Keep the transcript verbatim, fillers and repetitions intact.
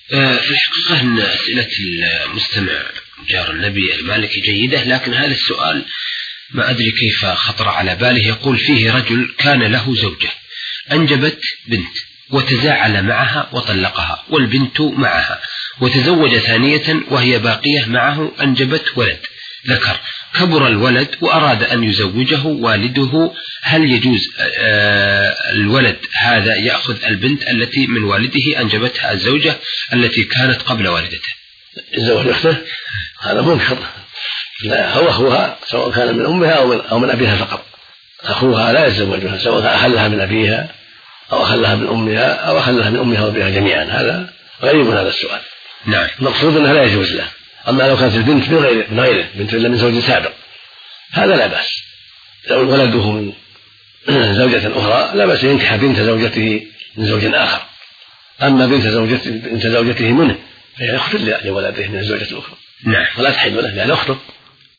الحقيقة أن أسئلة المستمع جار النبي المالكي جيدة، لكن هذا السؤال ما أدري كيف خطر على باله. يقول: فيه رجل كان له زوجة أنجبت بنت وتزاعل معها وطلقها، والبنت معها، وتزوج ثانية وهي باقية معه أنجبت ولد ذكر، كبر الولد وأراد أن يزوجه والده، هل يجوز الولد هذا يأخذ البنت التي من والده أنجبتها الزوجة التي كانت قبل والدته؟ يتزوج أخته؟ هذا منكر، لا، هو أخوها سواء كان من أمها أو من, أو من أبيها فقط. أخوها لا يتزوجها سواء أخلها من أبيها أو أخلها من أمها أو أخلها من أمها وأبيها جميعا. هذا غريب هذا السؤال. نعم. المقصود أنها لا يجوز له. أما لو كانت البنت من غيره من غيره بنت إلا من زوج سابق هذا لا بأس. لو ولده من زوجة أخرى لا بأس ينكح بنت زوجته من زوج آخر. أما بنت زوجته, بنت زوجته منه فهي أخت لولده من الزوجة الأخرى. نعم. ولا تحل له لأن أخته.